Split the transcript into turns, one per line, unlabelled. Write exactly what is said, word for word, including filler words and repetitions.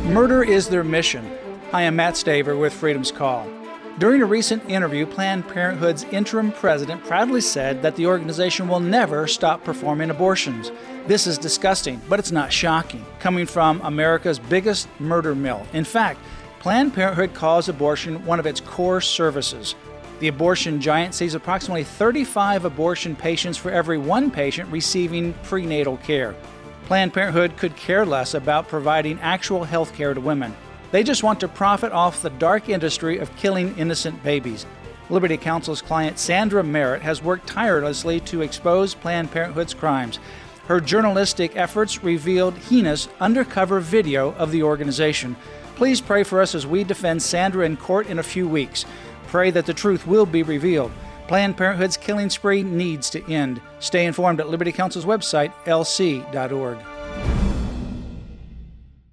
Murder is their mission. Hi, I'm Matt Staver with Freedom's Call. During a recent interview, Planned Parenthood's interim president proudly said that the organization will never stop performing abortions. This is disgusting, but it's not shocking, coming from America's biggest murder mill. In fact, Planned Parenthood calls abortion one of its core services. The abortion giant sees approximately thirty-five abortion patients for every one patient receiving prenatal care. Planned Parenthood could care less about providing actual health care to women. They just want to profit off the dark industry of killing innocent babies. Liberty Counsel's client Sandra Merritt has worked tirelessly to expose Planned Parenthood's crimes. Her journalistic efforts revealed heinous undercover video of the organization. Please pray for us as we defend Sandra in court in a few weeks. Pray that the truth will be revealed. Planned Parenthood's killing spree needs to end. Stay informed at Liberty Counsel's website, L C dot org.